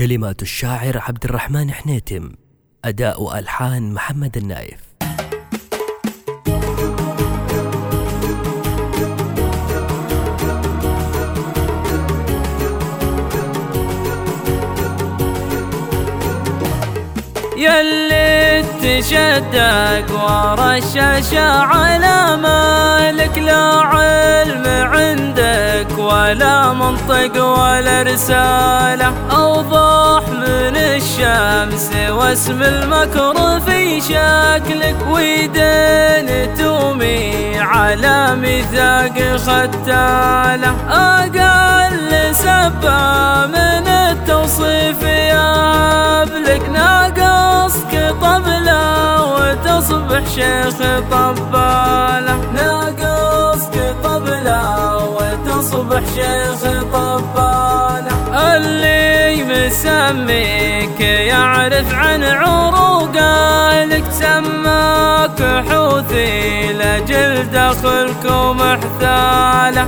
كلمات الشاعر عبد الرحمن حنيتم، أداء وألحان محمد النايف. يلي تشدق ورا الشاشة على مالك، لا علم عندك ولا منطق ولا رسالة، أوضح من الشمس واسم المكر في شكلك، ويدين تومي على ميثاق ختالة، أقل سبة من التوصيف يهبلك، ناقصك طبلة وتصبح شيخ طبالة، ناقصك طبلة وتصبح شيخ طبالة، اللي مسميك يعرف عن عروقك، سماك حوثي لجل دخلكم محثالة،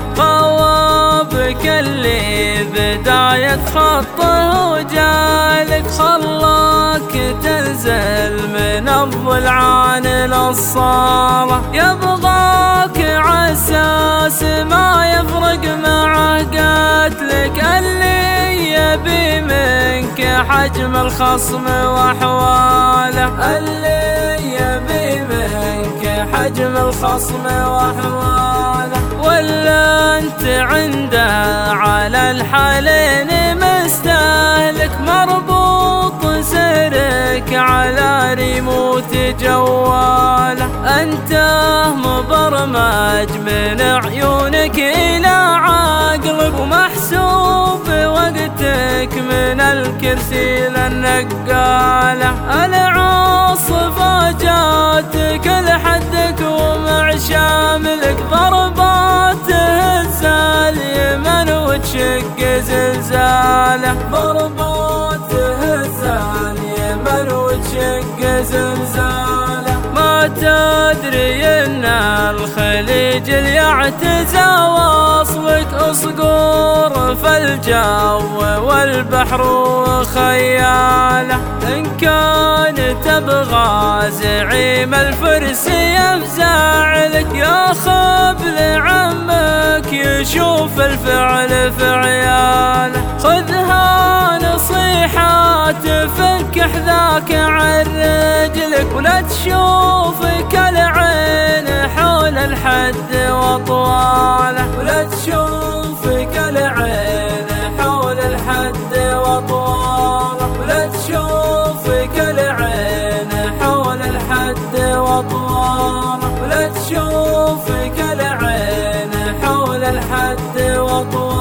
قوابك اللي بداية خطه جالك، خلاك تنزل من الضلعان للصالة، يبغاك عساس ما يفرق معه قتلك، اللي يبي منك حجم الخصم وأحواله، اللي يبي منك حجم الخصم وأحواله، ولا انت عنده على الحالين مستهلك، مربوط سرك على ريموت جواله، انت مبرمج من عيونك الى عقلك، ومحسوب وقتك من الكرسي للنقاله، العاصفة جاتك لحدك ومع شاملك، ضربات هز اليمن وتشق زلزاله، ضربات هز اليمن وتشق زلزاله، ما تدري ان الخليج اللي يعتزى وصلك، اصقور في الجو والبحر وخياله، ان كان تبغى زعيم الفرس يفزع لك، ياخذ لعمك يشوف الفعل في عياله، خذها نصيحة تفك حذاك عن رجلك، ولا تشوفك العين حول الحد وطواله، ولا تشوفك العين حول الحد وطواله، ولا تشوفك العين حول الحد وطواله، ولا تشوفك العين حول الحد وطواله.